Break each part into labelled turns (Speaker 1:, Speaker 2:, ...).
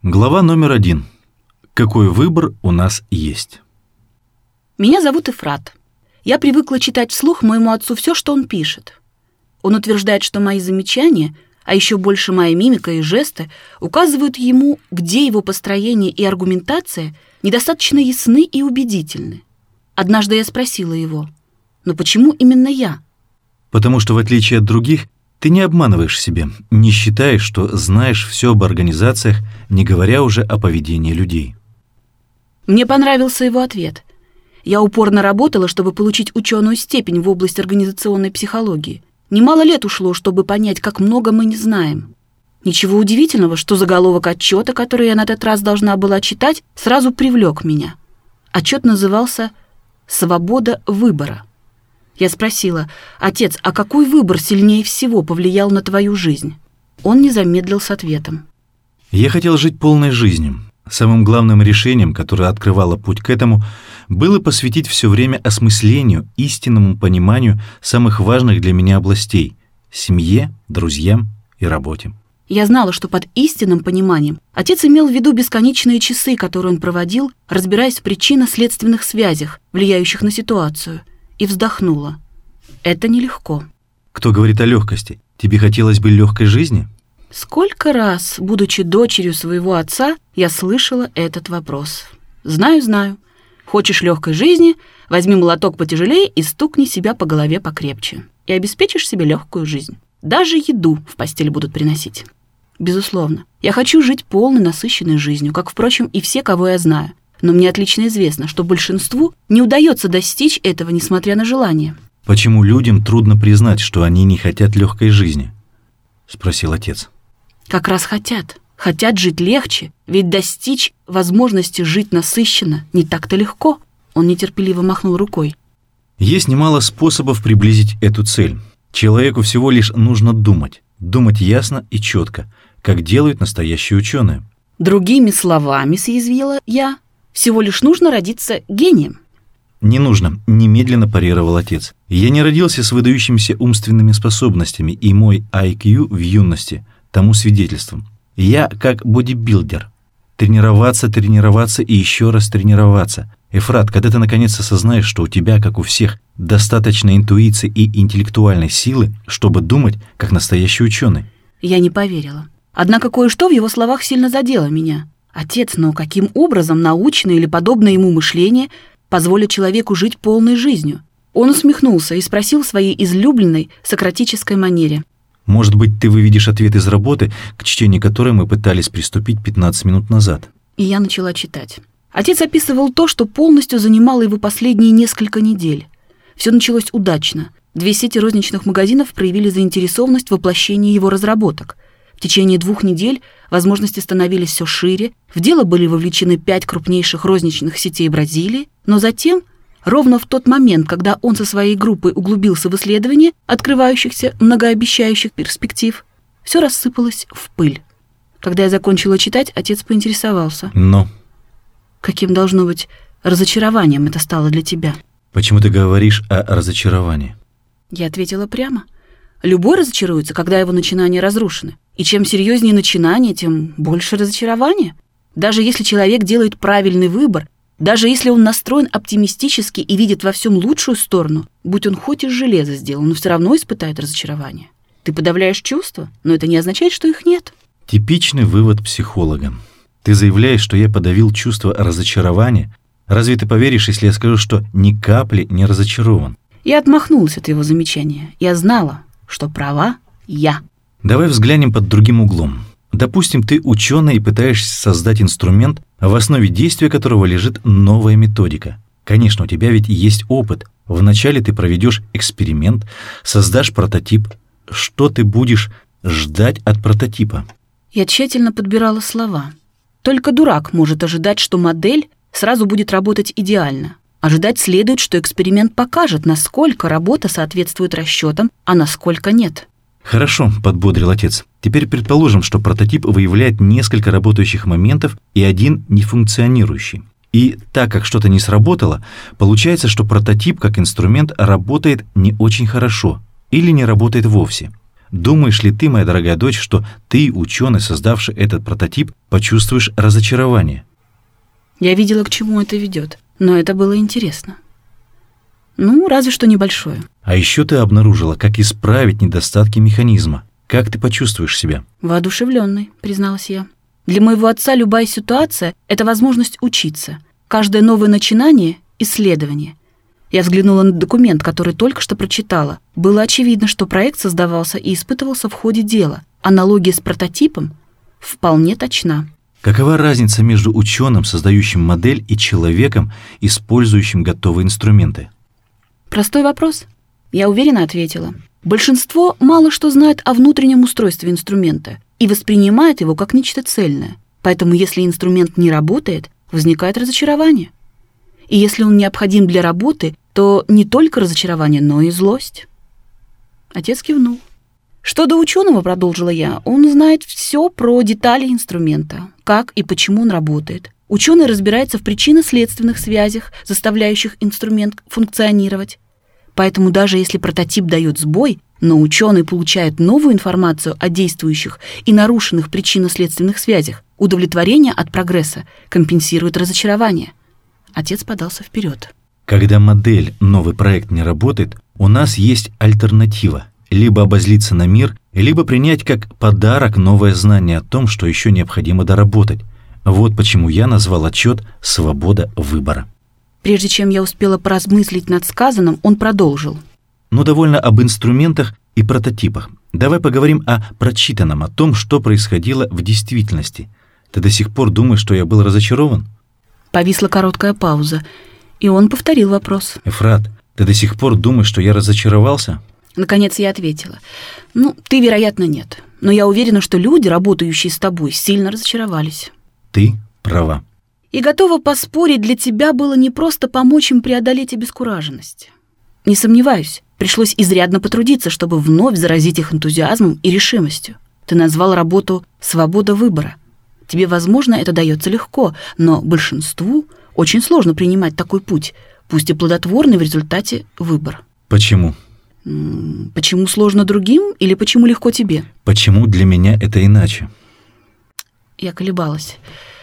Speaker 1: Глава номер 1. Какой выбор у нас есть?
Speaker 2: Меня зовут Ифрат. Я привыкла читать вслух моему отцу все, что он пишет. Он утверждает, что мои замечания, а еще больше моя мимика и жесты, указывают ему, где его построение и аргументация недостаточно ясны и убедительны. Однажды я спросила его: «Но почему именно я?»
Speaker 1: Потому что, в отличие от других, ты не обманываешь себя, не считаешь, что знаешь все об организациях, не говоря уже о поведении людей.
Speaker 2: Мне понравился его ответ. Я упорно работала, чтобы получить ученую степень в области организационной психологии. Немало лет ушло, чтобы понять, как много мы не знаем. Ничего удивительного, что заголовок отчета, который я на этот раз должна была читать, сразу привлек меня. Отчет назывался «Свобода выбора». Я спросила: «Отец, а какой выбор сильнее всего повлиял на твою жизнь?» Он не замедлил с ответом.
Speaker 1: Я хотел жить полной жизнью. Самым главным решением, которое открывало путь к этому, было посвятить все время осмыслению, истинному пониманию самых важных для меня областей — семье, друзьям и работе.
Speaker 2: Я знала, что под истинным пониманием отец имел в виду бесконечные часы, которые он проводил, разбираясь в причинно-следственных связях, влияющих на ситуацию, и вздохнула. Это нелегко.
Speaker 1: Кто говорит о легкости? Тебе хотелось бы легкой жизни?
Speaker 2: Сколько раз, будучи дочерью своего отца, я слышала этот вопрос. Знаю. Хочешь легкой жизни, возьми молоток потяжелее и стукни себя по голове покрепче. И обеспечишь себе легкую жизнь. Даже еду в постель будут приносить. Безусловно, я хочу жить полной, насыщенной жизнью, как, впрочем, и все, кого я знаю. Но мне отлично известно, что большинству не удается достичь этого, несмотря на желание.
Speaker 1: «Почему людям трудно признать, что они не хотят легкой жизни?» — спросил отец.
Speaker 2: Как раз хотят. Хотят жить легче, ведь достичь возможности жить насыщенно не так-то легко. Он нетерпеливо махнул рукой.
Speaker 1: Есть немало способов приблизить эту цель. Человеку всего лишь нужно думать ясно и четко, как делают настоящие ученые.
Speaker 2: Другими словами, съязвила я, всего лишь нужно родиться гением.
Speaker 1: «Не нужно», — немедленно парировал отец. «Я не родился с выдающимися умственными способностями, и мой IQ в юности тому свидетельством. Я как бодибилдер. Тренироваться и еще раз тренироваться. Ифрат, когда ты наконец осознаешь, что у тебя, как у всех, достаточно интуиции и интеллектуальной силы, чтобы думать, как настоящий ученый».
Speaker 2: Я не поверила. Однако кое-что в его словах сильно задело меня. Отец, но каким образом научное или подобное ему мышление позволит человеку жить полной жизнью? Он усмехнулся и спросил в своей излюбленной сократической манере:
Speaker 1: «Может быть, ты выведешь ответ из работы, к чтению которой мы пытались приступить 15 минут назад?»
Speaker 2: И я начала читать. Отец описывал то, что полностью занимало его последние несколько недель. Все началось удачно. 2 сети розничных магазинов проявили заинтересованность в воплощении его разработок. В течение 2 недель возможности становились все шире, в дело были вовлечены 5 крупнейших розничных сетей Бразилии, но затем, ровно в тот момент, когда он со своей группой углубился в исследование открывающихся многообещающих перспектив, все рассыпалось в пыль. Когда я закончила читать, отец поинтересовался:
Speaker 1: «Но?»
Speaker 2: «Каким должно быть разочарованием это стало для тебя?»
Speaker 1: «Почему ты говоришь о разочаровании?»
Speaker 2: Я ответила прямо. Любой разочаруется, когда его начинания разрушены. И чем серьезнее начинание, тем больше разочарования. Даже если человек делает правильный выбор, даже если он настроен оптимистически и видит во всем лучшую сторону, будь он хоть из железа сделан, но все равно испытает разочарование. Ты подавляешь чувства, но это не означает, что их нет.
Speaker 1: Типичный вывод психолога. Ты заявляешь, что я подавил чувство разочарования. Разве ты поверишь, если я скажу, что ни капли не разочарован?
Speaker 2: Я отмахнулась от его замечания. Я знала, что права я.
Speaker 1: Давай взглянем под другим углом. Допустим, ты ученый и пытаешься создать инструмент, в основе действия которого лежит новая методика. Конечно, у тебя ведь есть опыт. Вначале ты проведешь эксперимент, создашь прототип. Что ты будешь ждать от прототипа?
Speaker 2: Я тщательно подбирала слова. Только дурак может ожидать, что модель сразу будет работать идеально. Ожидать следует, что эксперимент покажет, насколько работа соответствует расчетам, а насколько нет.
Speaker 1: «Хорошо», — подбодрил отец. «Теперь предположим, что прототип выявляет несколько работающих моментов и один нефункционирующий. И так как что-то не сработало, получается, что прототип как инструмент работает не очень хорошо или не работает вовсе. Думаешь ли ты, моя дорогая дочь, что ты, ученый, создавший этот прототип, почувствуешь разочарование?
Speaker 2: Я видела, к чему это ведет, но это было интересно. Разве что небольшое.
Speaker 1: А еще ты обнаружила, как исправить недостатки механизма. Как ты почувствуешь себя?
Speaker 2: Воодушевленной, призналась я. Для моего отца любая ситуация — это возможность учиться. Каждое новое начинание — исследование. Я взглянула на документ, который только что прочитала. Было очевидно, что проект создавался и испытывался в ходе дела. Аналогия с прототипом вполне точна.
Speaker 1: Какова разница между ученым, создающим модель, и человеком, использующим готовые инструменты?
Speaker 2: Простой вопрос. Я уверенно ответила. Большинство мало что знает о внутреннем устройстве инструмента и воспринимает его как нечто цельное. Поэтому если инструмент не работает, возникает разочарование. И если он необходим для работы, то не только разочарование, но и злость. Отец кивнул. Что до ученого, продолжила я, он знает все про детали инструмента, как и почему он работает. Ученый разбирается в причинно-следственных связях, заставляющих инструмент функционировать. Поэтому даже если прототип дает сбой, но ученый получает новую информацию о действующих и нарушенных причинно-следственных связях, удовлетворение от прогресса компенсирует разочарование. Отец подался вперед.
Speaker 1: Когда модель, новый проект не работает, у нас есть альтернатива. Либо обозлиться на мир, либо принять как подарок новое знание о том, что еще необходимо доработать. Вот почему я назвал отчет «Свобода выбора».
Speaker 2: Прежде чем я успела поразмыслить над сказанным, он продолжил.
Speaker 1: Довольно об инструментах и прототипах. Давай поговорим о прочитанном, о том, что происходило в действительности. Ты до сих пор думаешь, что я был разочарован?
Speaker 2: Повисла короткая пауза, и он повторил вопрос.
Speaker 1: Эфрат, ты до сих пор думаешь, что я разочаровался?
Speaker 2: Наконец я ответила. Ты, вероятно, нет. Но я уверена, что люди, работающие с тобой, сильно разочаровались.
Speaker 1: Ты права.
Speaker 2: И готова поспорить, для тебя было не просто помочь им преодолеть обескураженность. Не сомневаюсь, пришлось изрядно потрудиться, чтобы вновь заразить их энтузиазмом и решимостью. Ты назвал работу «Свобода выбора». Тебе, возможно, это дается легко, но большинству очень сложно принимать такой путь, пусть и плодотворный в результате выбор.
Speaker 1: Почему?
Speaker 2: Почему сложно другим или почему легко тебе?
Speaker 1: Почему для меня это иначе?
Speaker 2: Я колебалась.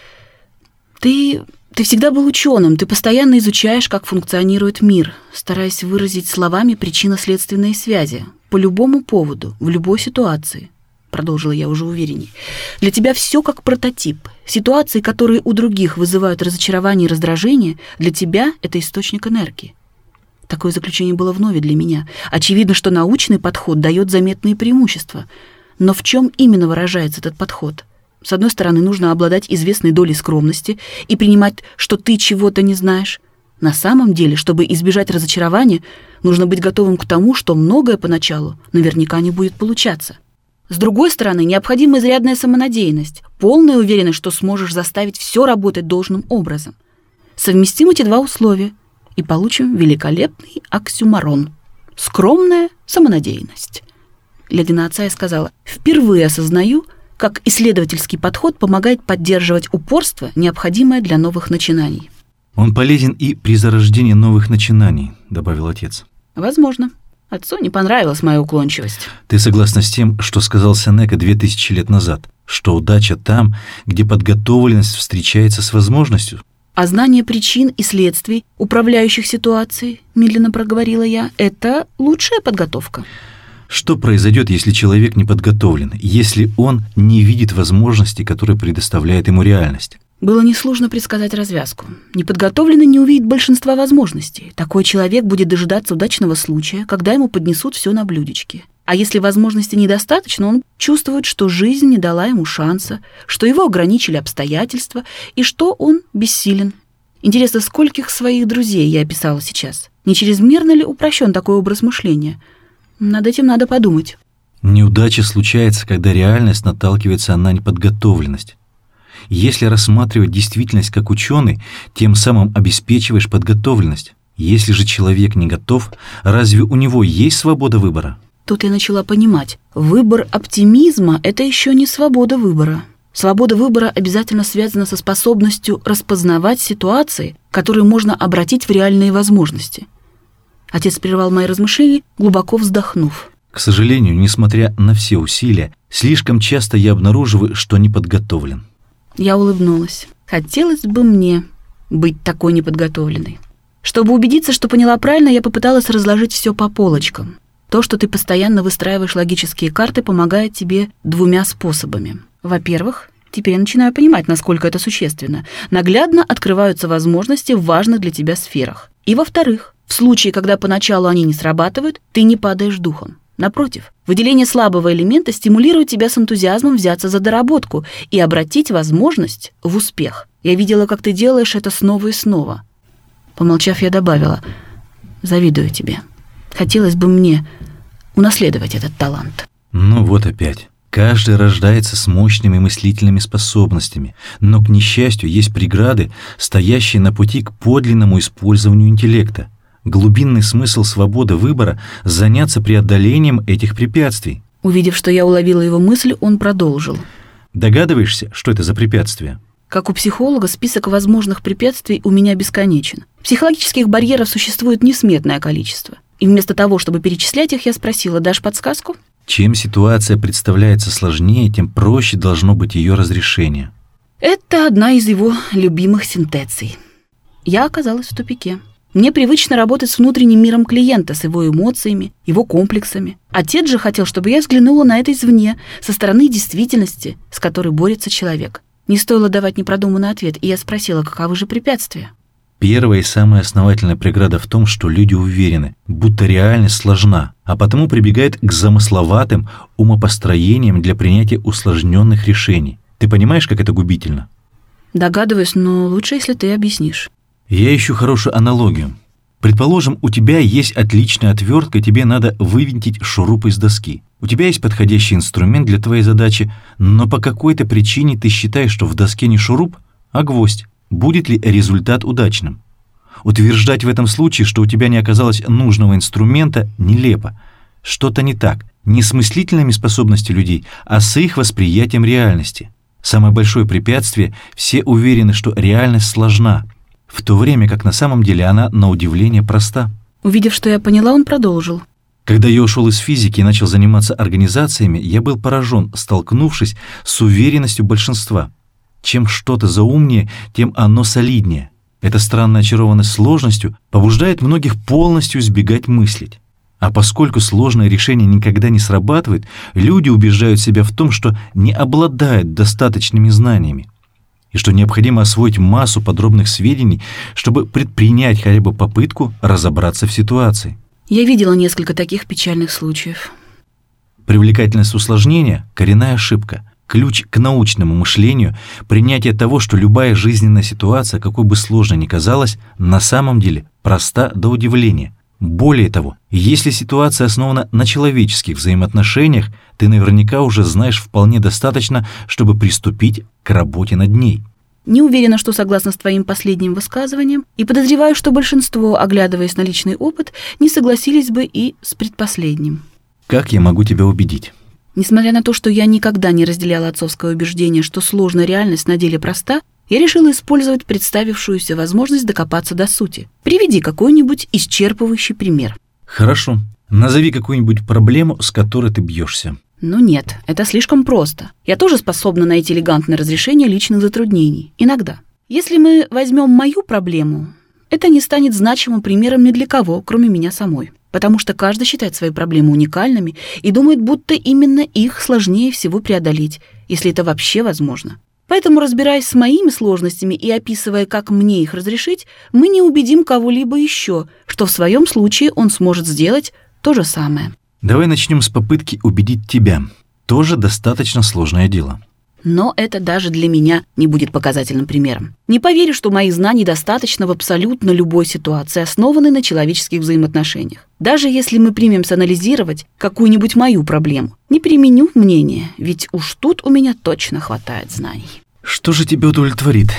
Speaker 2: Ты всегда был ученым, ты постоянно изучаешь, как функционирует мир, стараясь выразить словами причинно-следственные связи по любому поводу, в любой ситуации. Продолжила я уже уверенней. Для тебя все как прототип. Ситуации, которые у других вызывают разочарование и раздражение, для тебя это источник энергии. Такое заключение было вновь для меня. Очевидно, что научный подход дает заметные преимущества. Но в чем именно выражается этот подход? С одной стороны, нужно обладать известной долей скромности и принимать, что ты чего-то не знаешь. На самом деле, чтобы избежать разочарования, нужно быть готовым к тому, что многое поначалу наверняка не будет получаться. С другой стороны, необходима изрядная самонадеянность, полная уверенность, что сможешь заставить все работать должным образом. Совместим эти два условия и получим великолепный оксюморон. Скромная самонадеянность. Глядя на отца, я сказала, впервые осознаю, как исследовательский подход помогает поддерживать упорство, необходимое для новых начинаний.
Speaker 1: Он полезен и при зарождении новых начинаний, добавил отец.
Speaker 2: Возможно. Отцу не понравилась моя уклончивость.
Speaker 1: Ты согласна с тем, что сказал Сенека 2000 лет назад, что удача там, где подготовленность встречается с возможностью?
Speaker 2: А знание причин и следствий, управляющих ситуацией, медленно проговорила я, это лучшая подготовка.
Speaker 1: Что произойдет, если человек не подготовлен, если он не видит возможностей, которые предоставляет ему реальность?
Speaker 2: Было несложно предсказать развязку. Неподготовленный не увидит большинства возможностей. Такой человек будет дожидаться удачного случая, когда ему поднесут все на блюдечке. А если возможностей недостаточно, он чувствует, что жизнь не дала ему шанса, что его ограничили обстоятельства и что он бессилен. Интересно, скольких своих друзей я описала сейчас? Не чрезмерно ли упрощен такой образ мышления? Над этим надо подумать.
Speaker 1: Неудача случается, когда реальность наталкивается на неподготовленность. Если рассматривать действительность как ученый, тем самым обеспечиваешь подготовленность. Если же человек не готов, разве у него есть свобода выбора?
Speaker 2: Тут я начала понимать, выбор оптимизма — это еще не свобода выбора. Свобода выбора обязательно связана со способностью распознавать ситуации, которые можно обратить в реальные возможности. Отец прервал мои размышления, глубоко вздохнув.
Speaker 1: К сожалению, несмотря на все усилия, слишком часто я обнаруживаю, что не подготовлен.
Speaker 2: Я улыбнулась. Хотелось бы мне быть такой неподготовленной. Чтобы убедиться, что поняла правильно, я попыталась разложить все по полочкам. То, что ты постоянно выстраиваешь логические карты, помогает тебе двумя способами. Во-первых, теперь я начинаю понимать, насколько это существенно. Наглядно открываются возможности в важных для тебя сферах. И во-вторых, в случае, когда поначалу они не срабатывают, ты не падаешь духом. Напротив, выделение слабого элемента стимулирует тебя с энтузиазмом взяться за доработку и обратить возможность в успех. Я видела, как ты делаешь это снова и снова. Помолчав, я добавила: завидую тебе. Хотелось бы мне унаследовать этот талант.
Speaker 1: Ну вот опять. Каждый рождается с мощными мыслительными способностями, но, к несчастью, есть преграды, стоящие на пути к подлинному использованию интеллекта. Глубинный смысл свободы выбора – заняться преодолением этих препятствий.
Speaker 2: Увидев, что я уловила его мысль, он продолжил.
Speaker 1: Догадываешься, что это за препятствия?
Speaker 2: Как у психолога, список возможных препятствий у меня бесконечен. Психологических барьеров существует несметное количество. И вместо того, чтобы перечислять их, я спросила: дашь подсказку?
Speaker 1: Чем ситуация представляется сложнее, тем проще должно быть ее разрешение.
Speaker 2: Это одна из его любимых синтезий. Я оказалась в тупике. Мне привычно работать с внутренним миром клиента, с его эмоциями, его комплексами. Отец же хотел, чтобы я взглянула на это извне, со стороны действительности, с которой борется человек. Не стоило давать непродуманный ответ, и я спросила: каковы же препятствия?
Speaker 1: Первая и самая основательная преграда в том, что люди уверены, будто реальность сложна, а потому прибегают к замысловатым умопостроениям для принятия усложненных решений. Ты понимаешь, как это губительно?
Speaker 2: Догадываюсь, но лучше, если ты объяснишь.
Speaker 1: Я ищу хорошую аналогию. Предположим, у тебя есть отличная отвертка, тебе надо вывинтить шуруп из доски. У тебя есть подходящий инструмент для твоей задачи, но по какой-то причине ты считаешь, что в доске не шуруп, а гвоздь. Будет ли результат удачным? Утверждать в этом случае, что у тебя не оказалось нужного инструмента, нелепо. Что-то не так, не с мыслительными способностями людей, а с их восприятием реальности. Самое большое препятствие – все уверены, что реальность сложна, в то время как на самом деле она, на удивление, проста.
Speaker 2: Увидев, что я поняла, он продолжил.
Speaker 1: Когда я ушел из физики и начал заниматься организациями, я был поражен, столкнувшись с уверенностью большинства. Чем что-то заумнее, тем оно солиднее. Эта странная очарованность сложностью побуждает многих полностью избегать мыслить. А поскольку сложное решение никогда не срабатывает, люди убеждают себя в том, что не обладают достаточными знаниями, и что необходимо освоить массу подробных сведений, чтобы предпринять хотя бы попытку разобраться в ситуации.
Speaker 2: Я видела несколько таких печальных случаев.
Speaker 1: Привлекательность усложнения – коренная ошибка. Ключ к научному мышлению – принятие того, что любая жизненная ситуация, какой бы сложной ни казалась, на самом деле проста до удивления. Более того, если ситуация основана на человеческих взаимоотношениях, ты наверняка уже знаешь вполне достаточно, чтобы приступить к работе над ней.
Speaker 2: Не уверена, что согласна с твоим последним высказыванием, и подозреваю, что большинство, оглядываясь на личный опыт, не согласились бы и с предпоследним.
Speaker 1: Как я могу тебя убедить?
Speaker 2: Несмотря на то, что я никогда не разделяла отцовское убеждение, что сложная реальность на деле проста, я решила использовать представившуюся возможность докопаться до сути. Приведи какой-нибудь исчерпывающий пример.
Speaker 1: Хорошо. Назови какую-нибудь проблему, с которой ты бьешься.
Speaker 2: Ну нет, это слишком просто. Я тоже способна найти элегантное разрешение личных затруднений. Иногда. Если мы возьмем мою проблему, это не станет значимым примером ни для кого, кроме меня самой. Потому что каждый считает свои проблемы уникальными и думает, будто именно их сложнее всего преодолеть, если это вообще возможно. Поэтому, разбираясь с моими сложностями и описывая, как мне их разрешить, мы не убедим кого-либо еще, что в своем случае он сможет сделать то же самое.
Speaker 1: Давай начнем с попытки убедить тебя. Тоже достаточно сложное дело.
Speaker 2: Но это даже для меня не будет показательным примером. Не поверю, что моих знаний достаточно в абсолютно любой ситуации, основанной на человеческих взаимоотношениях. Даже если мы примемся анализировать какую-нибудь мою проблему, не применю мнение, ведь уж тут у меня точно хватает знаний.
Speaker 1: Что же тебя удовлетворит?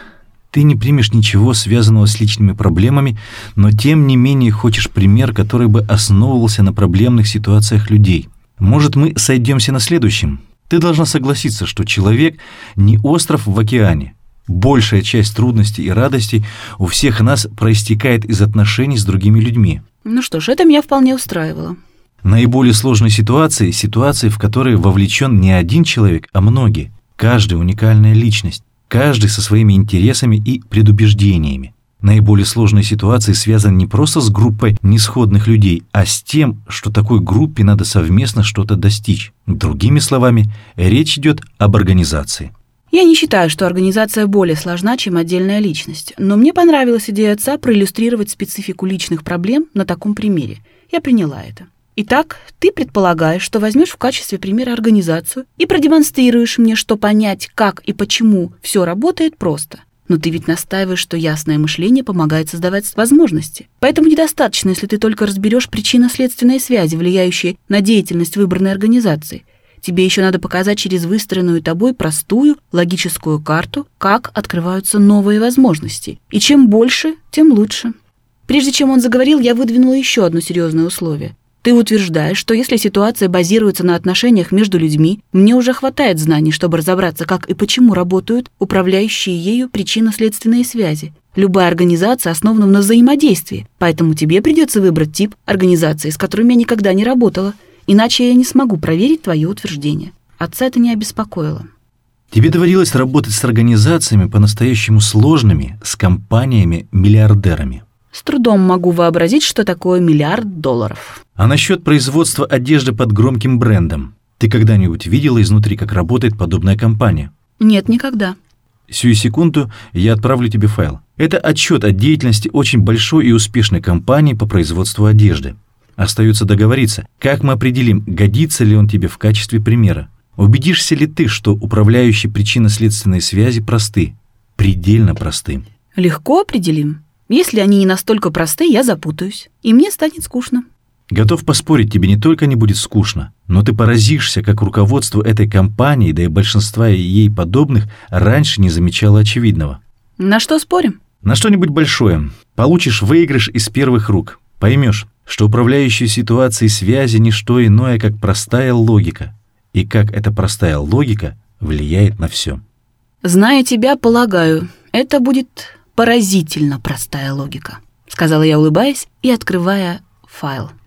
Speaker 1: Ты не примешь ничего, связанного с личными проблемами, но тем не менее хочешь пример, который бы основывался на проблемных ситуациях людей. Может, мы сойдемся на следующем? Ты должна согласиться, что человек не остров в океане. Большая часть трудностей и радостей у всех нас проистекает из отношений с другими людьми.
Speaker 2: Ну что ж, это меня вполне устраивало.
Speaker 1: Наиболее сложные ситуации – ситуации, в которые вовлечен не один человек, а многие. Каждый уникальная личность, каждый со своими интересами и предубеждениями. Наиболее сложные ситуации связаны не просто с группой несходных людей, а с тем, что такой группе надо совместно что-то достичь. Другими словами, речь идет об организации.
Speaker 2: Я не считаю, что организация более сложна, чем отдельная личность, но мне понравилась идея отца проиллюстрировать специфику личных проблем на таком примере. Я приняла это. Итак, ты предполагаешь, что возьмешь в качестве примера организацию и продемонстрируешь мне, что понять, как и почему все работает, просто. Но ты ведь настаиваешь, что ясное мышление помогает создавать возможности. Поэтому недостаточно, если ты только разберешь причинно-следственные связи, влияющие на деятельность выбранной организации. Тебе еще надо показать через выстроенную тобой простую логическую карту, как открываются новые возможности. И чем больше, тем лучше. Прежде чем он заговорил, я выдвинула еще одно серьезное условие. Ты утверждаешь, что если ситуация базируется на отношениях между людьми, мне уже хватает знаний, чтобы разобраться, как и почему работают управляющие ею причинно-следственные связи. Любая организация основана на взаимодействии, поэтому тебе придется выбрать тип организации, с которыми я никогда не работала, иначе я не смогу проверить твое утверждение. Отца это не обеспокоило.
Speaker 1: Тебе доводилось работать с организациями по-настоящему сложными, с компаниями-миллиардерами.
Speaker 2: С трудом могу вообразить, что такое $1 миллиард.
Speaker 1: А насчет производства одежды под громким брендом? Ты когда-нибудь видела изнутри, как работает подобная компания?
Speaker 2: Нет, никогда.
Speaker 1: Сию секунду я отправлю тебе файл. Это отчет о деятельности очень большой и успешной компании по производству одежды. Остается договориться, как мы определим, годится ли он тебе в качестве примера. Убедишься ли ты, что управляющие причинно-следственные связи просты, предельно просты?
Speaker 2: Легко определим. Если они не настолько просты, я запутаюсь, и мне станет скучно.
Speaker 1: Готов поспорить, тебе не только не будет скучно, но ты поразишься, как руководство этой компании, да и большинства ей подобных, раньше не замечало очевидного.
Speaker 2: На что спорим?
Speaker 1: На что-нибудь большое. Получишь выигрыш из первых рук. Поймешь, что управляющие ситуацией связи не что иное, как простая логика. И как эта простая логика влияет на все.
Speaker 2: Зная тебя, полагаю, это будет поразительно простая логика, сказала я, улыбаясь и открывая файл.